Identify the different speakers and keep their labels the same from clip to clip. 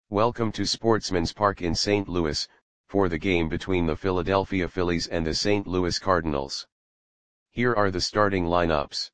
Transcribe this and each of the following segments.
Speaker 1: Welcome to Sportsman's Park in St. Louis, for the game between the Philadelphia Phillies and the St. Louis Cardinals. Here are the starting lineups.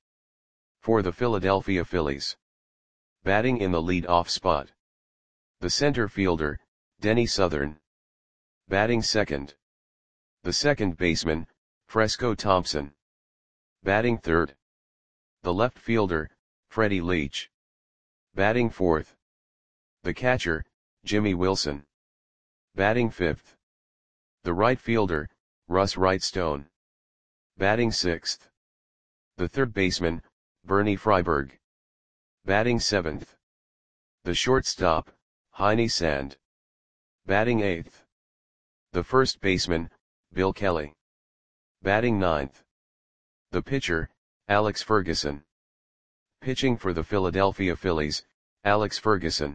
Speaker 1: For the Philadelphia Phillies. Batting in the lead-off spot. The center fielder, Denny Southern. Batting second. The second baseman, Fresco Thompson. Batting third. The left fielder, Freddie Leach. Batting fourth. The catcher, Jimmy Wilson. Batting fifth. The right fielder, Russ Wrightstone. Batting sixth. The third baseman, Bernie Freiberg. Batting seventh. The shortstop, Heine Sand. Batting eighth. The first baseman, Bill Kelly. Batting ninth. The pitcher, Alex Ferguson. Pitching for the Philadelphia Phillies, Alex Ferguson.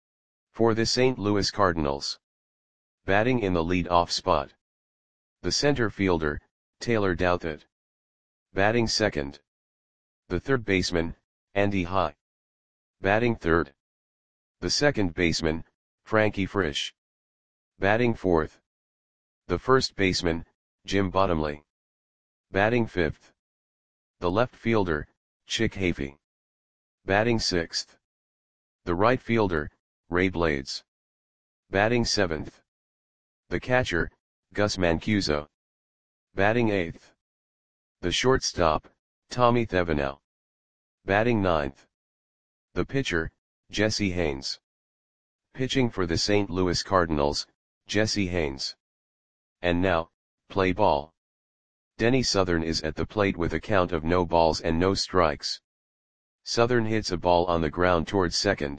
Speaker 1: For the St. Louis Cardinals. Batting in the lead-off spot. The center fielder, Taylor Douthit. Batting second. The third baseman, Andy High. Batting third. The second baseman, Frankie Frisch. Batting fourth. The first baseman, Jim Bottomley. Batting fifth. The left fielder, Chick Hafey. Batting sixth. The right fielder, Ray Blades. Batting seventh. The catcher, Gus Mancuso. Batting eighth. The shortstop, Tommy Thevenot. Batting ninth. The pitcher, Jesse Haynes. Pitching for the St. Louis Cardinals, Jesse Haynes. And now, play ball. Denny Southern is at the plate with a count of no balls and no strikes. Southern hits a ball on the ground towards second.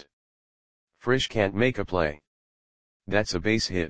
Speaker 1: Frisch can't make a play. That's a base hit.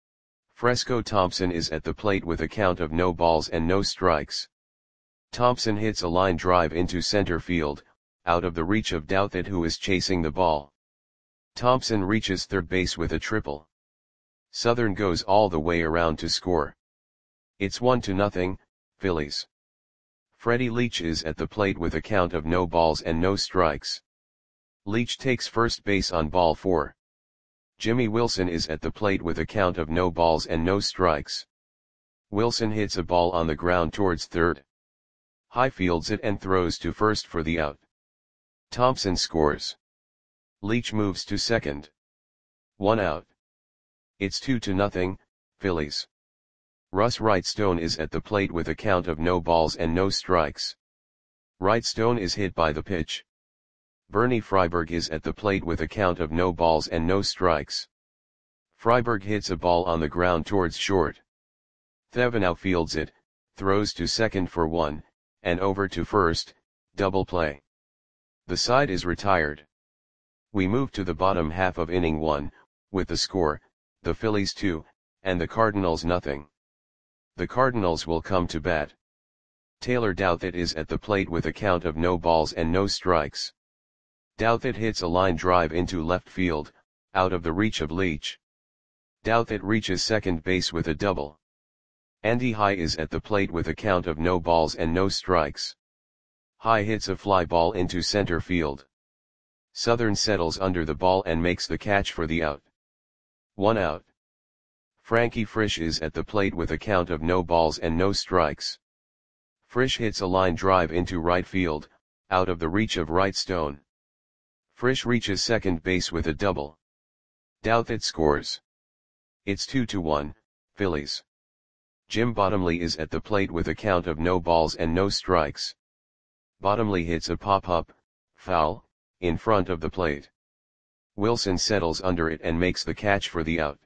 Speaker 1: Fresco Thompson is at the plate with a count of no balls and no strikes. Thompson hits a line drive into center field, out of the reach of Douthit, who is chasing the ball. Thompson reaches third base with a triple. Southern goes all the way around to score. It's 1-0, Phillies. Freddie Leach is at the plate with a count of no balls and no strikes. Leach takes first base on ball 4. Jimmy Wilson is at the plate with a count of no balls and no strikes. Wilson hits a ball on the ground towards third. High fields it and throws to first for the out. Thompson scores. Leach moves to second. 1 out. It's 2-0, Phillies. Russ Wrightstone is at the plate with a count of no balls and no strikes. Wrightstone is hit by the pitch. Bernie Freiberg is at the plate with a count of no balls and no strikes. Freiberg hits a ball on the ground towards short. Thevenot fields it, throws to second for 1, and over to first, double play. The side is retired. We move to the bottom half of inning 1, with the score, the Phillies 2, and the Cardinals 0. The Cardinals will come to bat. Taylor Douthit is at the plate with a count of no balls and no strikes. Douthit hits a line drive into left field, out of the reach of Leach. Douthit reaches second base with a double. Andy High is at the plate with a count of no balls and no strikes. High hits a fly ball into center field. Southern settles under the ball and makes the catch for the out. 1 out. Frankie Frisch is at the plate with a count of no balls and no strikes. Frisch hits a line drive into right field, out of the reach of Wrightstone. Frisch reaches second base with a double. Douthit scores. It's 2-1, Phillies. Jim Bottomley is at the plate with a count of no balls and no strikes. Bottomley hits a pop-up, foul, in front of the plate. Wilson settles under it and makes the catch for the out.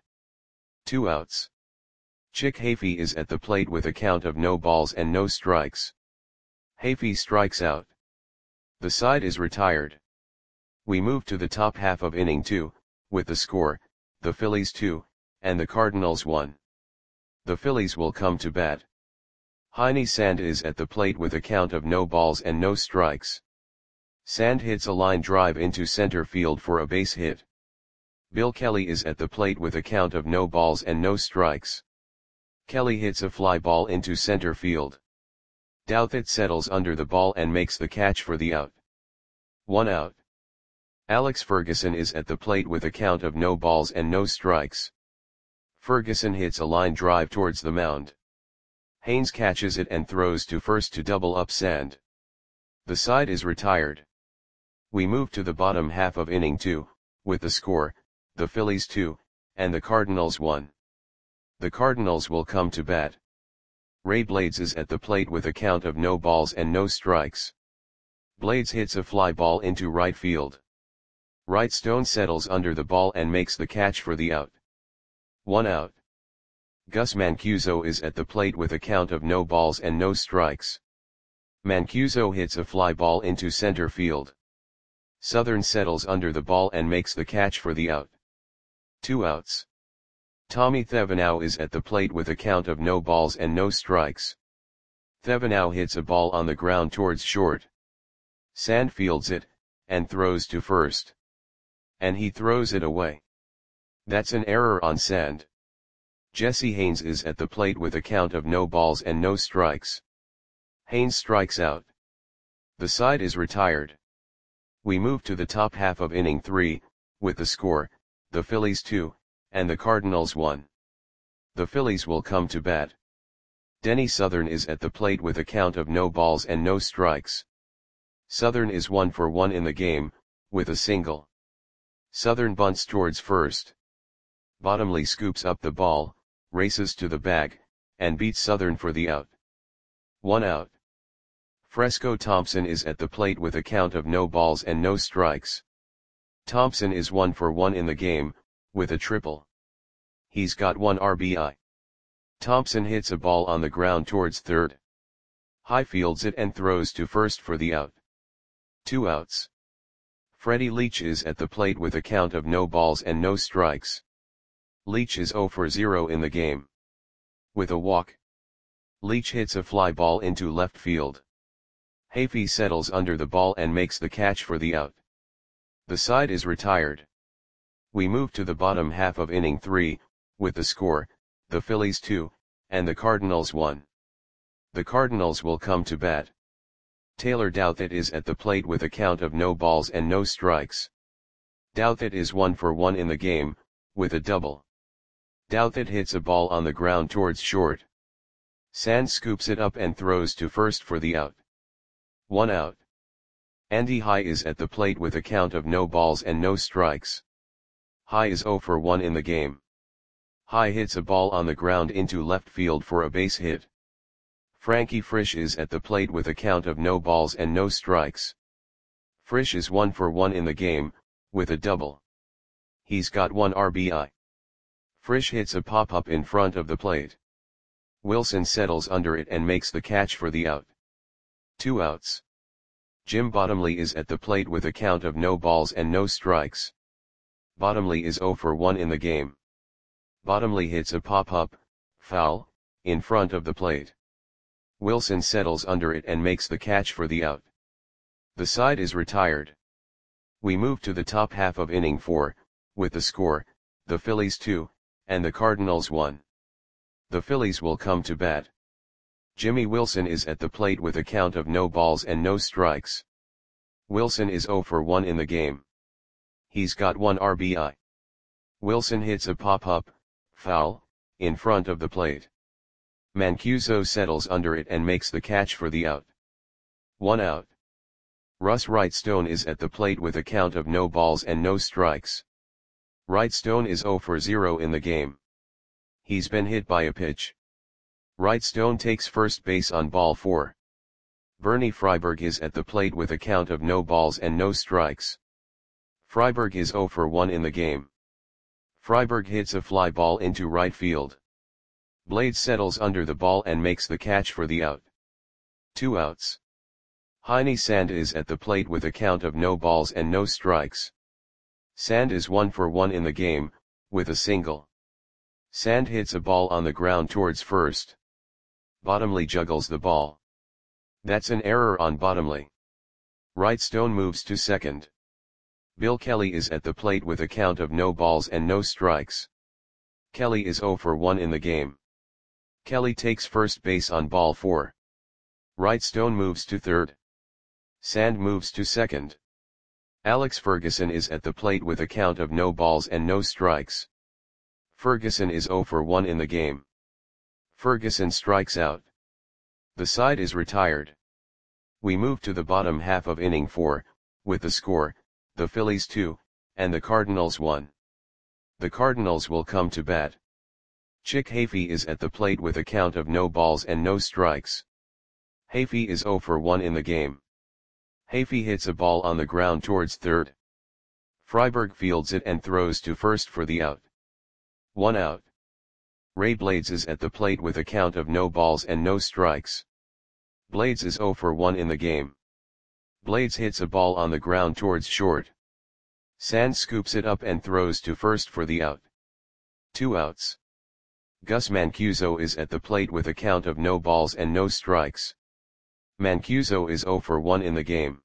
Speaker 1: 2 outs. Chick Hafey is at the plate with a count of no balls and no strikes. Hafey strikes out. The side is retired. We move to the top half of inning 2, with the score, the Phillies 2, and the Cardinals 1. The Phillies will come to bat. Heine Sand is at the plate with a count of no balls and no strikes. Sand hits a line drive into center field for a base hit. Bill Kelly is at the plate with a count of no balls and no strikes. Kelly hits a fly ball into center field. Douthit settles under the ball and makes the catch for the out. 1 out. Alex Ferguson is at the plate with a count of no balls and no strikes. Ferguson hits a line drive towards the mound. Haynes catches it and throws to first to double up Sand. The side is retired. We move to the bottom half of inning 2, with the score, the Phillies 2, and the Cardinals 1. The Cardinals will come to bat. Ray Blades is at the plate with a count of no balls and no strikes. Blades hits a fly ball into right field. Wright Stone settles under the ball and makes the catch for the out. 1 out. Gus Mancuso is at the plate with a count of no balls and no strikes. Mancuso hits a fly ball into center field. Southern settles under the ball and makes the catch for the out. 2 outs. Tommy Thevenot is at the plate with a count of no balls and no strikes. Thevenot hits a ball on the ground towards short. Sand fields it, and throws to first. And he throws it away. That's an error on Sand. Jesse Haynes is at the plate with a count of no balls and no strikes. Haynes strikes out. The side is retired. We move to the top half of inning 3, with the score, the Phillies 2, and the Cardinals 1. The Phillies will come to bat. Denny Southern is at the plate with a count of no balls and no strikes. Southern is 1 for 1 in the game, with a single. Southern bunts towards first. Bottomley scoops up the ball, races to the bag, and beats Southern for the out. 1 out. Fresco Thompson is at the plate with a count of no balls and no strikes. Thompson is 1 for 1 in the game, with a triple. He's got 1 RBI. Thompson hits a ball on the ground towards third. High fields it and throws to first for the out. 2 outs. Freddie Leach is at the plate with a count of no balls and no strikes. Leach is 0 for 0 in the game. With a walk. Leach hits a fly ball into left field. Hafey settles under the ball and makes the catch for the out. The side is retired. We move to the bottom half of inning 3, with the score, the Phillies 2, and the Cardinals 1. The Cardinals will come to bat. Taylor Douthit is at the plate with a count of no balls and no strikes. Douthit is 1 for 1 in the game, with a double. Douthit hits a ball on the ground towards short. Sand scoops it up and throws to first for the out. 1 out. Andy High is at the plate with a count of no balls and no strikes. High is 0 for 1 in the game. High hits a ball on the ground into left field for a base hit. Frankie Frisch is at the plate with a count of no balls and no strikes. Frisch is 1 for 1 in the game, with a double. He's got 1 RBI. Frisch hits a pop-up in front of the plate. Wilson settles under it and makes the catch for the out. 2 outs. Jim Bottomley is at the plate with a count of no balls and no strikes. Bottomley is 0 for 1 in the game. Bottomley hits a pop-up, foul, in front of the plate. Wilson settles under it and makes the catch for the out. The side is retired. We move to the top half of inning 4, with the score, the Phillies 2, and the Cardinals 1. The Phillies will come to bat. Jimmy Wilson is at the plate with a count of no balls and no strikes. Wilson is 0 for 1 in the game. He's got 1 RBI. Wilson hits a pop-up, foul, in front of the plate. Mancuso settles under it and makes the catch for the out. 1 out. Russ Wright Stone is at the plate with a count of no balls and no strikes. Wright Stone is 0 for 0 in the game. He's been hit by a pitch. Wright Stone takes first base on ball 4. Bernie Freiberg is at the plate with a count of no balls and no strikes. Freiberg is 0 for 1 in the game. Freiberg hits a fly ball into right field. Blades settles under the ball and makes the catch for the out. 2 outs. Heine Sand is at the plate with a count of no balls and no strikes. Sand is 1 for 1 in the game, with a single. Sand hits a ball on the ground towards first. Bottomley juggles the ball. That's an error on Bottomley. Wright Stone moves to second. Bill Kelly is at the plate with a count of no balls and no strikes. Kelly is 0 for 1 in the game. Kelly takes first base on ball 4. Wright Stone moves to third. Sand moves to second. Alex Ferguson is at the plate with a count of no balls and no strikes. Ferguson is 0 for 1 in the game. Ferguson strikes out. The side is retired. We move to the bottom half of inning 4, with the score, the Phillies 2, and the Cardinals 1. The Cardinals will come to bat. Chick Hafey is at the plate with a count of no balls and no strikes. Hafey is 0 for 1 in the game. Hafey hits a ball on the ground towards third. Freiberg fields it and throws to first for the out. 1 out. Ray Blades is at the plate with a count of no balls and no strikes. Blades is 0 for 1 in the game. Blades hits a ball on the ground towards short. Sands scoops it up and throws to first for the out. 2 outs. Gus Mancuso is at the plate with a count of no balls and no strikes. Mancuso is 0 for 1 in the game.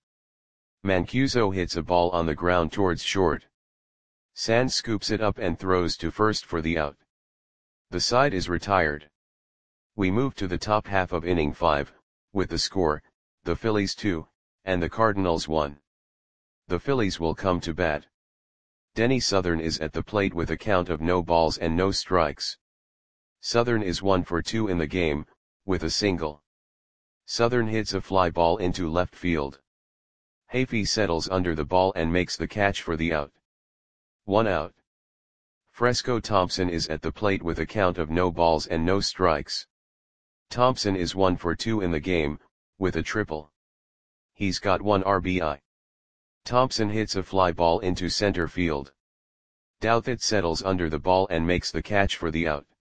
Speaker 1: Mancuso hits a ball on the ground towards short. Sands scoops it up and throws to first for the out. The side is retired. We move to the top half of inning 5, with the score, the Phillies 2, and the Cardinals 1. The Phillies will come to bat. Denny Southern is at the plate with a count of no balls and no strikes. Southern is 1 for 2 in the game, with a single. Southern hits a fly ball into left field. Hafey settles under the ball and makes the catch for the out. 1 out. Fresco Thompson is at the plate with a count of no balls and no strikes. Thompson is 1 for 2 in the game, with a triple. He's got 1 RBI. Thompson hits a fly ball into center field. Douthit settles under the ball and makes the catch for the out.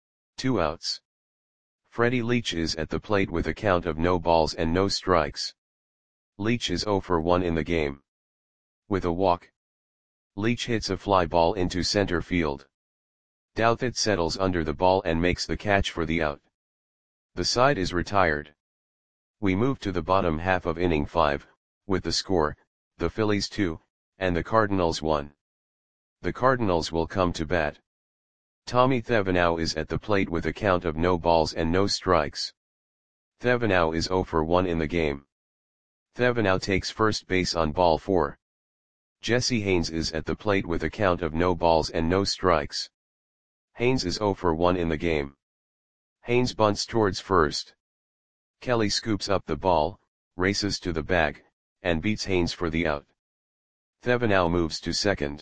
Speaker 1: 2 outs. Freddie Leach is at the plate with a count of no balls and no strikes. Leach is 0 for 1 in the game. With a walk. Leach hits a fly ball into center field. Douthit settles under the ball and makes the catch for the out. The side is retired. We move to the bottom half of inning 5, with the score, the Phillies 2, and the Cardinals 1. The Cardinals will come to bat. Tommy Thevenot is at the plate with a count of no balls and no strikes. Thevenot is 0 for 1 in the game. Thevenot takes first base on ball 4. Jesse Haynes is at the plate with a count of no balls and no strikes. Haynes is 0 for 1 in the game. Haynes bunts towards first. Kelly scoops up the ball, races to the bag, and beats Haynes for the out. Thevenot moves to second.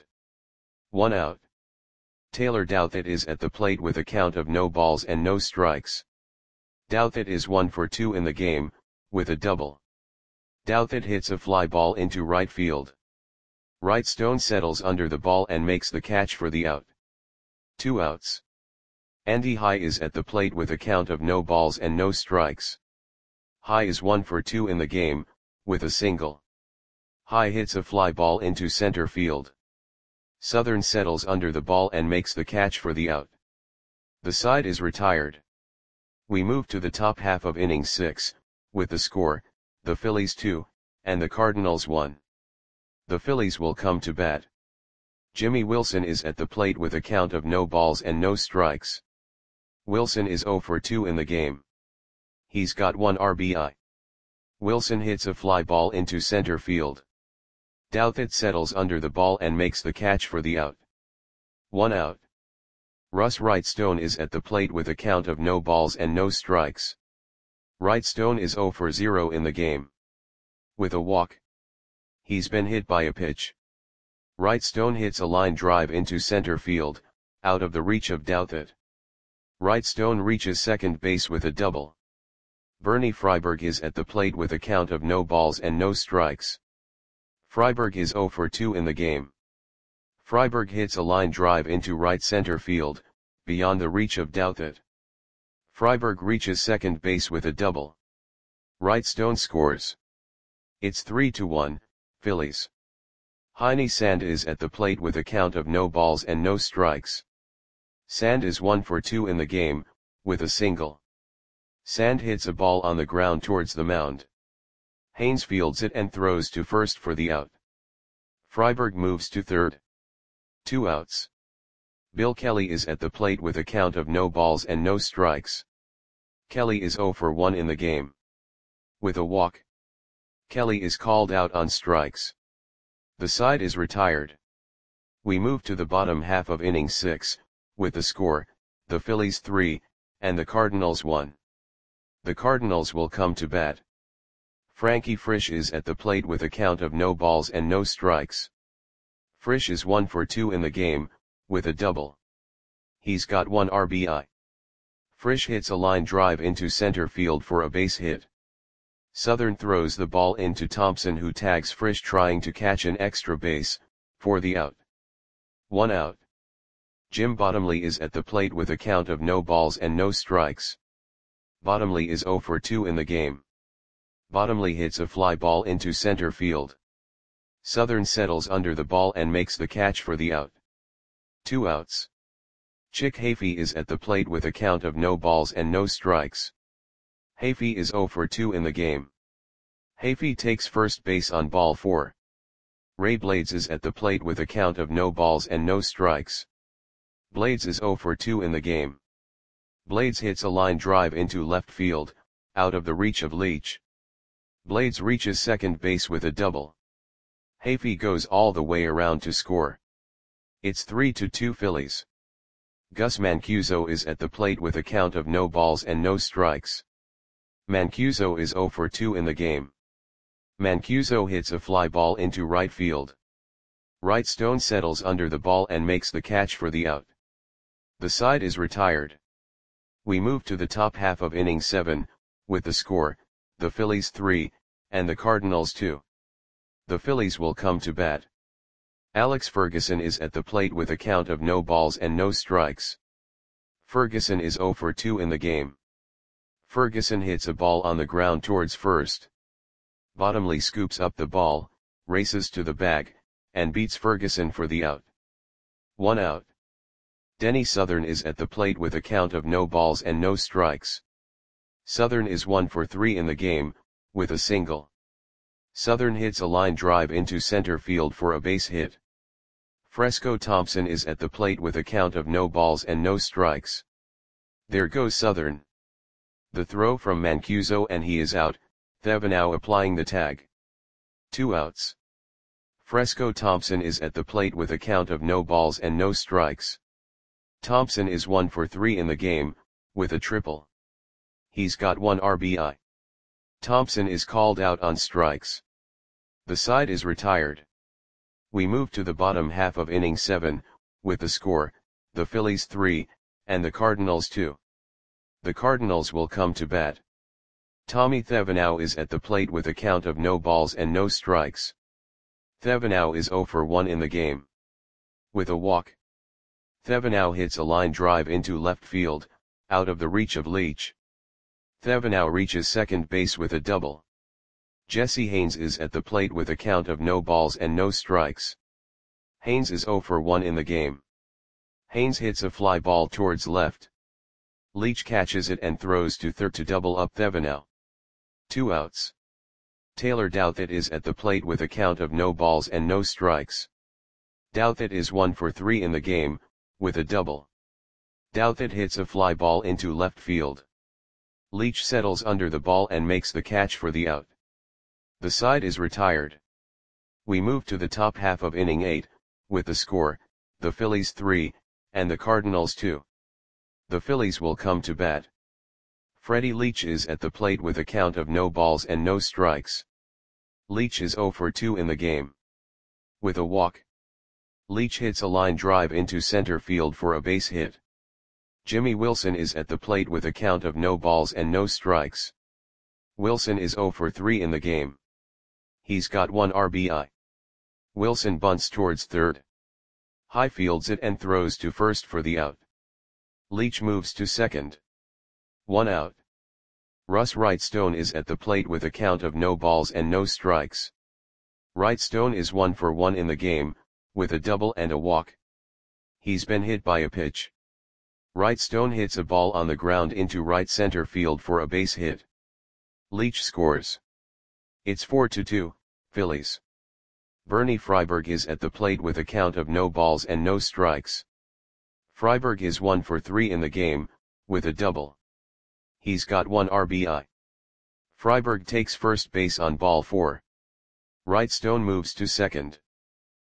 Speaker 1: 1 out. Taylor Douthit is at the plate with a count of no balls and no strikes. Douthit is 1 for 2 in the game, with a double. Douthit hits a fly ball into right field. Wrightstone settles under the ball and makes the catch for the out. 2 outs. Andy High is at the plate with a count of no balls and no strikes. High is 1 for 2 in the game, with a single. High hits a fly ball into center field. Southern settles under the ball and makes the catch for the out. The side is retired. We move to the top half of inning 6, with the score, the Phillies 2, and the Cardinals 1. The Phillies will come to bat. Jimmy Wilson is at the plate with a count of no balls and no strikes. Wilson is 0 for 2 in the game. He's got 1 RBI. Wilson hits a fly ball into center field. Douthit settles under the ball and makes the catch for the out. 1 out. Russ Wrightstone is at the plate with a count of no balls and no strikes. Wrightstone is 0 for 0 in the game. With a walk. He's been hit by a pitch. Wrightstone hits a line drive into center field, out of the reach of Douthit. Wrightstone reaches second base with a double. Bernie Freiberg is at the plate with a count of no balls and no strikes. Freiberg is 0 for 2 in the game. Freiberg hits a line drive into right center field, beyond the reach of Douthit. Freiberg reaches second base with a double. Wrightstone scores. It's 3-1, Phillies. Heine Sand is at the plate with a count of no balls and no strikes. Sand is 1 for 2 in the game, with a single. Sand hits a ball on the ground towards the mound. Haynes fields it and throws to first for the out. Freiberg moves to third. 2 outs. Bill Kelly is at the plate with a count of no balls and no strikes. Kelly is 0 for 1 in the game. With a walk. Kelly is called out on strikes. The side is retired. We move to the bottom half of inning 6, with the score, the Phillies 3, and the Cardinals 1. The Cardinals will come to bat. Frankie Frisch is at the plate with a count of no balls and no strikes. Frisch is 1 for 2 in the game, with a double. He's got 1 RBI. Frisch hits a line drive into center field for a base hit. Southern throws the ball into Thompson, who tags Frisch trying to catch an extra base, for the out. 1 out. Jim Bottomley is at the plate with a count of no balls and no strikes. Bottomley is 0 for 2 in the game. Bottomley hits a fly ball into center field. Southern settles under the ball and makes the catch for the out. 2 outs. Chick Hafey is at the plate with a count of no balls and no strikes. Hafey is 0 for 2 in the game. Hafey takes first base on ball 4. Ray Blades is at the plate with a count of no balls and no strikes. Blades is 0 for 2 in the game. Blades hits a line drive into left field, out of the reach of Leach. Blades reaches second base with a double. Hafey goes all the way around to score. It's 3-2 Phillies. Gus Mancuso is at the plate with a count of no balls and no strikes. Mancuso is 0 for 2 in the game. Mancuso hits a fly ball into right field. Wright Stone settles under the ball and makes the catch for the out. The side is retired. We move to the top half of inning 7, with the score, the Phillies 3, and the Cardinals 2. The Phillies will come to bat. Alex Ferguson is at the plate with a count of no balls and no strikes. Ferguson is 0 for 2 in the game. Ferguson hits a ball on the ground towards first. Bottomley scoops up the ball, races to the bag, and beats Ferguson for the out. 1 out. Denny Southern is at the plate with a count of no balls and no strikes. Southern is 1 for 3 in the game, with a single. Southern hits a line drive into center field for a base hit. Fresco Thompson is at the plate with a count of no balls and no strikes. There goes Southern. The throw from Mancuso and he is out, Thevenot applying the tag. 2 outs. Fresco Thompson is at the plate with a count of no balls and no strikes. Thompson is 1 for 3 in the game, with a triple. He's got 1 RBI. Thompson is called out on strikes. The side is retired. We move to the bottom half of inning 7, with the score, the Phillies 3, and the Cardinals 2. The Cardinals will come to bat. Tommy Thevenot is at the plate with a count of no balls and no strikes. Thevenot is 0 for 1 in the game. With a walk. Thevenot hits a line drive into left field, out of the reach of Leach. Thevenot reaches second base with a double. Jesse Haynes is at the plate with a count of no balls and no strikes. Haynes is 0 for 1 in the game. Haynes hits a fly ball towards left. Leach catches it and throws to third to double up Thevenot. 2 outs. Taylor Douthit is at the plate with a count of no balls and no strikes. Douthit is 1 for 3 in the game, with a double. Douthit hits a fly ball into left field. Leach settles under the ball and makes the catch for the out. The side is retired. We move to the top half of inning 8, with the score, the Phillies 3, and the Cardinals 2. The Phillies will come to bat. Freddie Leach is at the plate with a count of no balls and no strikes. Leach is 0 for 2 in the game. With a walk. Leach hits a line drive into center field for a base hit. Jimmy Wilson is at the plate with a count of no balls and no strikes. Wilson is 0 for 3 in the game. He's got 1 RBI. Wilson bunts towards third. High fields it and throws to first for the out. Leach moves to second. 1 out. Russ Wright Stone is at the plate with a count of no balls and no strikes. Wright Stone is 1 for 1 in the game, with a double and a walk. He's been hit by a pitch. Wright Stone hits a ball on the ground into right center field for a base hit. Leach scores. It's 4-2, Phillies. Bernie Freiberg is at the plate with a count of no balls and no strikes. Freiberg is 1 for 3 in the game, with a double. He's got 1 RBI. Freiberg takes first base on ball 4. Wright Stone moves to second.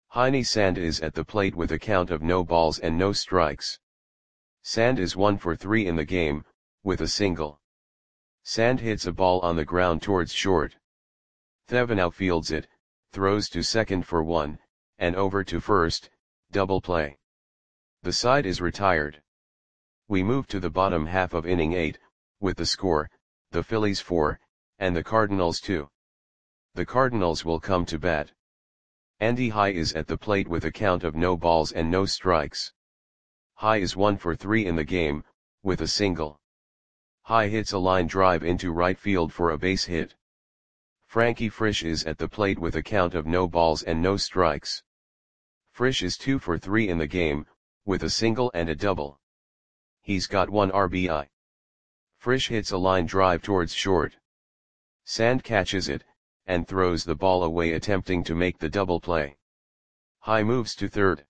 Speaker 1: Heine Sand is at the plate with a count of no balls and no strikes. Sand is 1 for 3 in the game, with a single. Sand hits a ball on the ground towards short. Thevenot fields it, throws to second for 1, and over to first, double play. The side is retired. We move to the bottom half of inning 8, with the score, the Phillies 4, and the Cardinals 2. The Cardinals will come to bat. Andy High is at the plate with a count of no balls and no strikes. High is 1 for 3 in the game, with a single. High hits a line drive into right field for a base hit. Frankie Frisch is at the plate with a count of no balls and no strikes. Frisch is 2 for 3 in the game, with a single and a double. He's got 1 RBI. Frisch hits a line drive towards short. Sand catches it, and throws the ball away attempting to make the double play. High moves to third.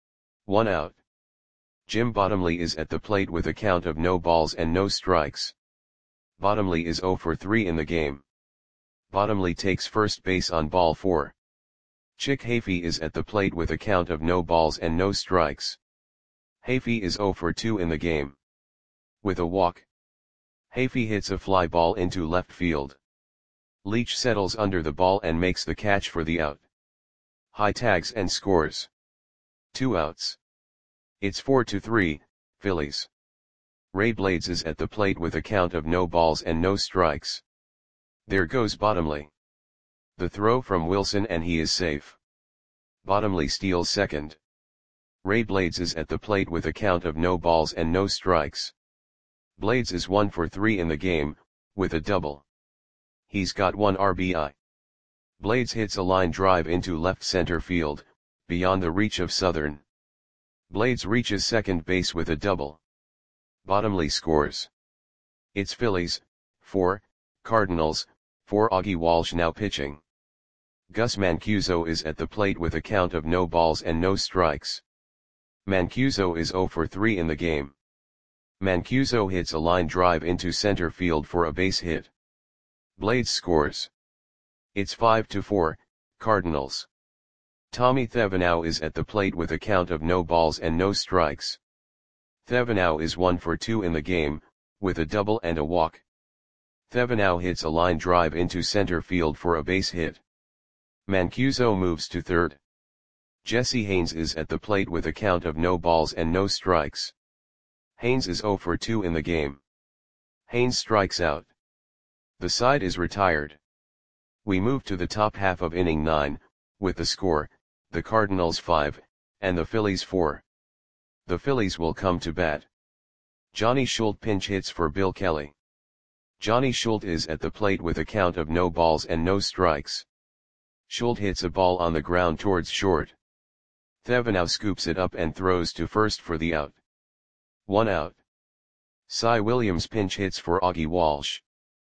Speaker 1: 1 out. Jim Bottomley is at the plate with a count of no balls and no strikes. Bottomley is 0 for 3 in the game. Bottomley takes first base on ball 4. Chick Hafey is at the plate with a count of no balls and no strikes. Hafey is 0 for 2 in the game. With a walk. Hafey hits a fly ball into left field. Leach settles under the ball and makes the catch for the out. High tags and scores. 2 outs. It's 4-3, Phillies. Ray Blades is at the plate with a count of no balls and no strikes. There goes Bottomley. The throw from Wilson and he is safe. Bottomley steals second. Ray Blades is at the plate with a count of no balls and no strikes. Blades is 1 for 3 in the game, with a double. He's got 1 RBI. Blades hits a line drive into left center field, beyond the reach of Southern. Blades reaches second base with a double. Bottomley scores. It's Phillies, 4, Cardinals, 4. Augie Walsh now pitching. Gus Mancuso is at the plate with a count of no balls and no strikes. Mancuso is 0 for 3 in the game. Mancuso hits a line drive into center field for a base hit. Blades scores. It's 5-4, Cardinals. Tommy Thevenot is at the plate with a count of no balls and no strikes. Thevenot is 1 for 2 in the game, with a double and a walk. Thevenot hits a line drive into center field for a base hit. Mancuso moves to third. Jesse Haynes is at the plate with a count of no balls and no strikes. Haynes is 0 for 2 in the game. Haynes strikes out. The side is retired. We move to the top half of inning 9, with the score, the Cardinals 5, and the Phillies 4. The Phillies will come to bat. Johnny Schultz pinch hits for Bill Kelly. Johnny Schultz is at the plate with a count of no balls and no strikes. Schultz hits a ball on the ground towards short. Thevenot scoops it up and throws to first for the out. 1 out. Cy Williams pinch hits for Augie Walsh.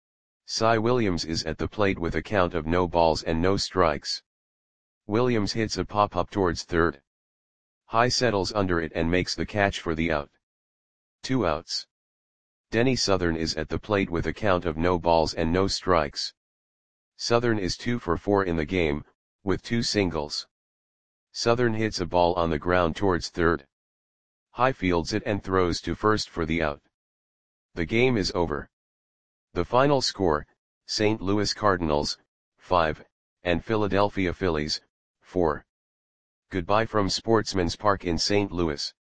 Speaker 1: Cy Williams is at the plate with a count of no balls and no strikes. Williams hits a pop-up towards third. High settles under it and makes the catch for the out. 2 outs. Denny Southern is at the plate with a count of no balls and no strikes. Southern is 2 for 4 in the game, with 2 singles. Southern hits a ball on the ground towards third. High fields it and throws to first for the out. The game is over. The final score, St. Louis Cardinals, 5, and Philadelphia Phillies, 4. Goodbye from Sportsman's Park in St. Louis.